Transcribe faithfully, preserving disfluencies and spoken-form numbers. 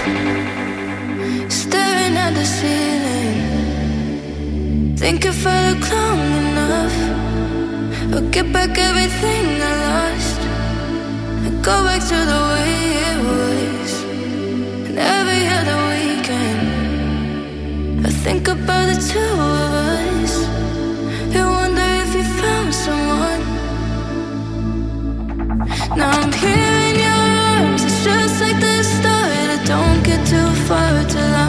staring at the ceiling, think if I look long enough, I'll get back everything I lost, and go back to the way it was. And every other weekend, I think about the two of us, and wonder if you found someone. Now I'm here in your arms, it's just like the start. I don't get too far till I